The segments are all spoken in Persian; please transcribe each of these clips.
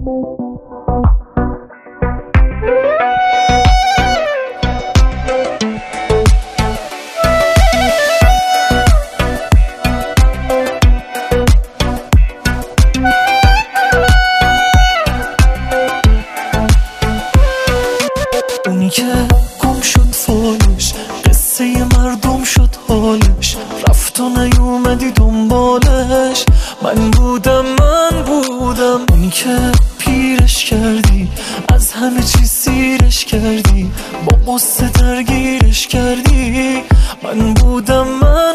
اونی که گم شد فالش، قصه مردم شد حالش، رفت و نیومدی دنبالش. من بودم اونی که پیرش کردی، از همه چیز سیرش کردی، با قصه درگیرش کردی. من بودم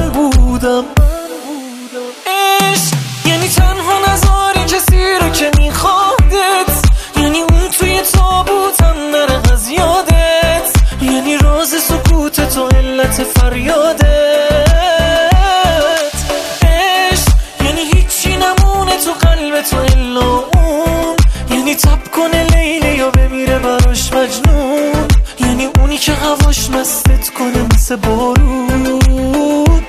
عشق یعنی تنها نذاری کسی رو که میخوادت، یعنی اون توی تابوتم نره از یادت، یعنی راز سکوتت و علت فریادت. عشق یعنی هیچی نمونه تو قلبت و الا اون، یعنی تب کنه لیلی و بمیره براش مجنون، یعنی اونی که هواش مستت کنه مثل بارون.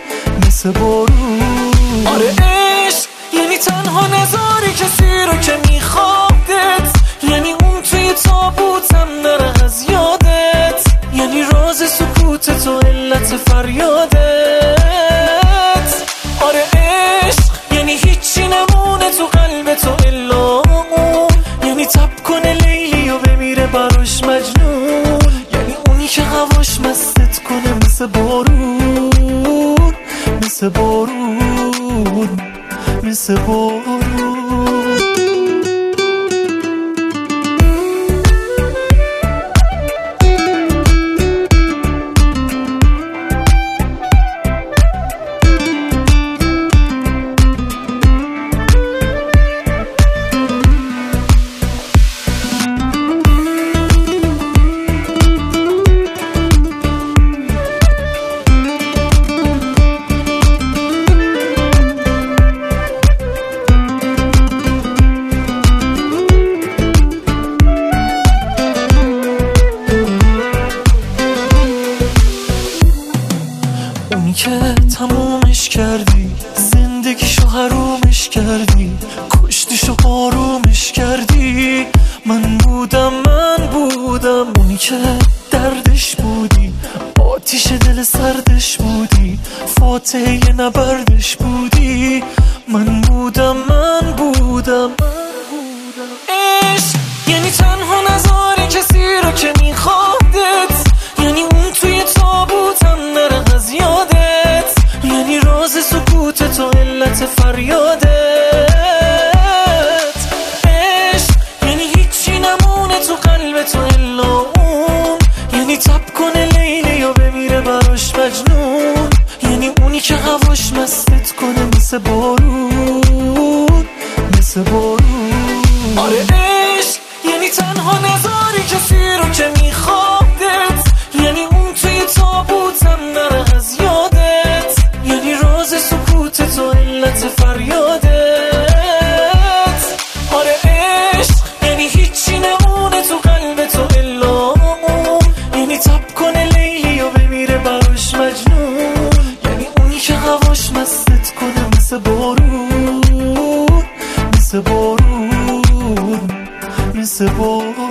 آره عشق یعنی تنها نذاری کسی رو که میخوادت، یعنی اون توی تابوتم نره از یادت، یعنی راز سکوتت و علت فریادت. آره عشق یعنی هیچی نمونه تو قلبت و الا اون، یعنی تب کنه لیلی و بمیره براش مجنون، یعنی اونی که هواش مستت کنه مثل بارون. اونی که تمومش کردی، زندگیشو حرومش کردی، کشتیشو آرومش کردی. من بودم اونی که دردش بودی، آتیش دل سردش بودی، فاتحه نبردش بودی. من بودم عشق یعنی تنها نذاری کسی رو که میخوادت، یعنی اون توی تابوتم نره از یادت، یعنی راز سکوتت و علت فریادت. عشق یعنی هیچی نمونه تو قلبت و الا اون، یعنی تب کنه لیلی و بمیره براش مجنون، یعنی اونی که هواش مستت کنه مثل بارون. آره عشق یعنی تنها نذاری کسی رو که میخوادت، یعنی اون توی تابوتم نره از یادت، یعنی راز سکوتت و علت فریادت. آره عشق یعنی هیچی نمونه تو قلبت و الا اون، یعنی تب کنه لیلی و بمیره براش مجنون، یعنی اونی که هواش مستت کنه مثل بارون.